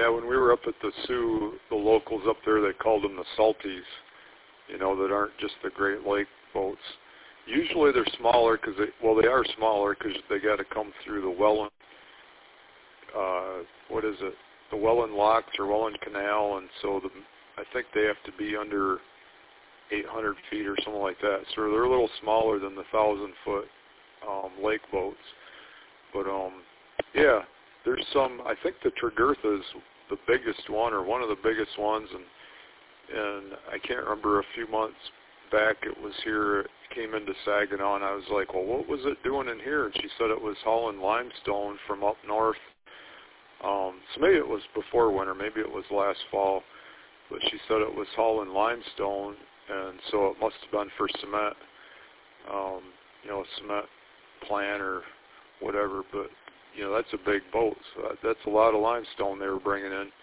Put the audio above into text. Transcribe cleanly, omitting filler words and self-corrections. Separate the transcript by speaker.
Speaker 1: Yeah, when we were up at the Sioux, the locals up there, they called them the salties, you know, that aren't just the Great Lake boats. Usually they're smaller because they are smaller because they got to come through the Welland, the Welland Locks or Welland Canal, and so I think they have to be under 800 feet or something like that. So they're a little smaller than the 1,000-foot lake boats. But yeah, there's some. I think the Tregurtha is the biggest one, or one of the biggest ones, and I can't remember, a few months back it was here. It came into Saginaw, and I was like, well, what was it doing in here? And she said it was hauling limestone from up north. So maybe it was before winter, maybe it was last fall, but she said it was hauling limestone, and so it must have been for cement, you know, a cement plant or whatever. But you know, that's a big boat, so that's a lot of limestone they were bringing in.